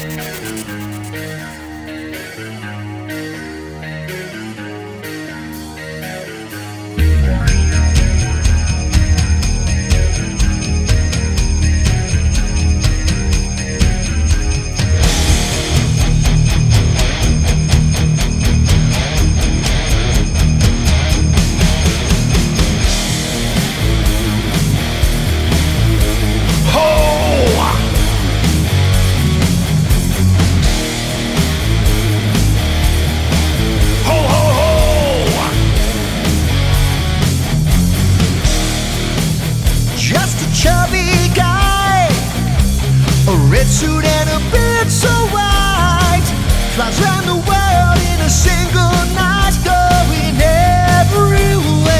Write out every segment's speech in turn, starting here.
red suit and a beard so white, flies around the world in a single night, going everywhere.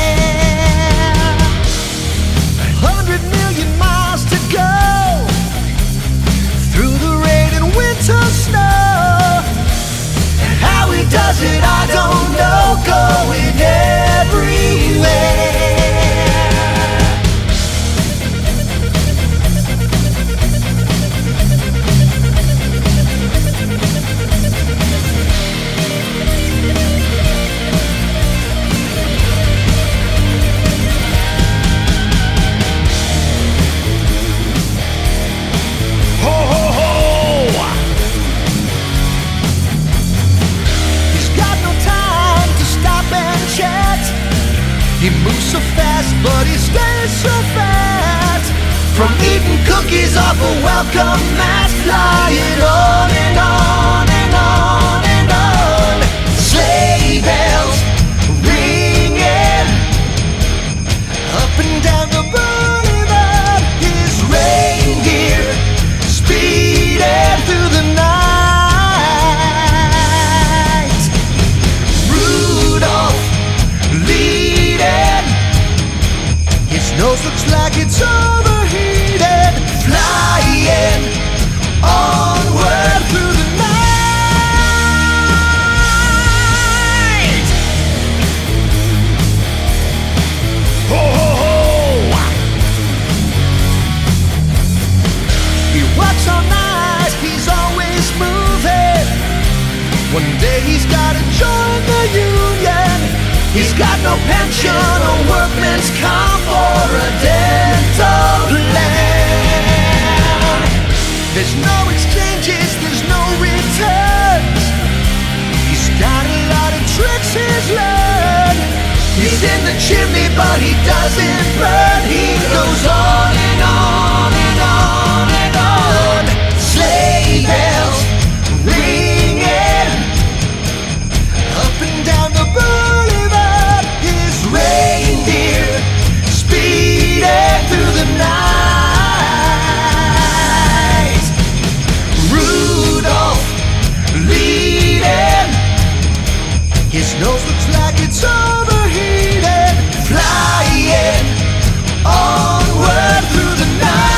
100 million miles to go, through the rain and winter snow. And how he does it I don't know, going everywhere. He moves so fast, but he stays so fat. From eating cookies off a welcome mat, flying on and on and on and on. Sleigh bells ringing up and down the boulevard. His reindeer speeding through the night. Rudolph leading, his nose looks like it's overheated, flying onward through the night. Ho, ho, ho. He works all night, he's always moving. One day he's gotta join the union. He's got no pension or workman's comp or a dental plan. There's no exchanges, there's no returns. He's got a lot of tricks he's learned. He's in the chimney but he doesn't burn. He goes on and on and on and on. Sleigh bells ringing up and down the boulevard. His reindeer speeding through the night. Rudolph leading, his nose looks like it's overheated, flying onward through the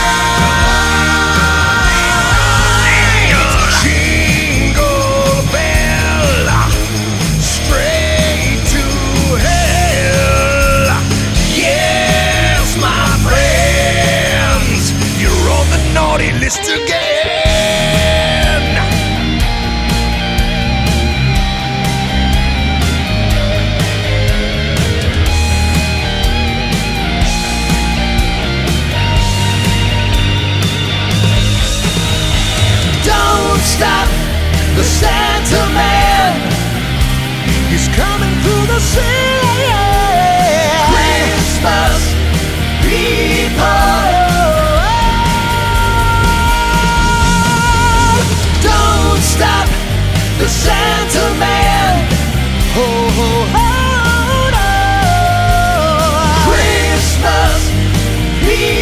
night. Jingle bell, straight to hell. Yes, my friends, you're on the naughty list again. Don't stop the Santa Man, he's coming through the city. Christmas people, don't stop the Santa Man. Ho, ho, ho, no. Christmas people.